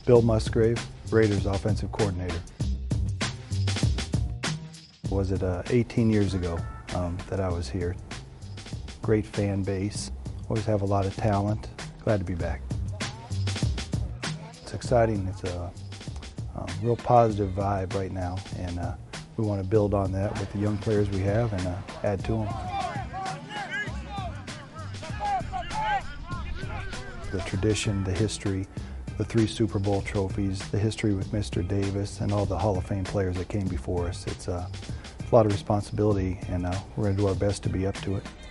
Bill Musgrave, Raiders offensive coordinator. Was it 18 years ago that I was here? Great fan base, always have a lot of talent. Glad to be back. It's exciting. It's a real positive vibe right now, and we want to build on that with the young players we have and add to them. The tradition, the history, the 3 Super Bowl trophies, the history with Mr. Davis, and all the Hall of Fame players that came before us. It's a lot of responsibility, and we're going to do our best to be up to it.